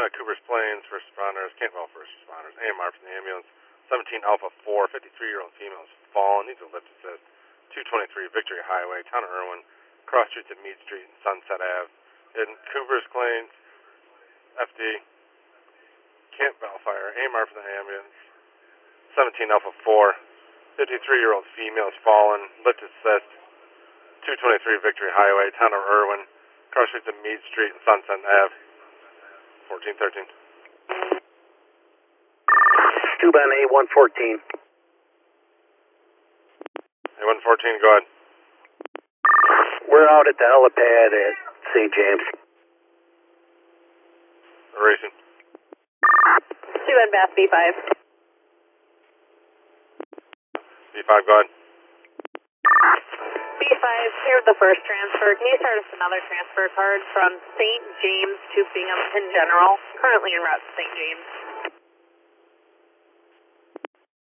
Cooper's Plains, first responders, Campbell first responders, AMR from the ambulance, 17 Alpha 4, 53-year-old female is fallen, needs a lift assist, 223 Victory Highway, town of Irwin, cross streets at Mead Street and Sunset Ave. In Cooper's Plains, FD, Camp Bellfire, AMR from the ambulance, 17 Alpha 4, 53-year-old female is fallen, lift assist, 223 Victory Highway, town of Irwin, cross streets at Mead Street and Sunset Ave. 1413. Stuban A114. A114, go ahead. We're out at the helipad at St. James. Racing. Stuban Bass B5. B5, go ahead. B5, cleared the first transfer. Can you start us another transfer card from St. James to Binghamton General? Currently en route to St. James.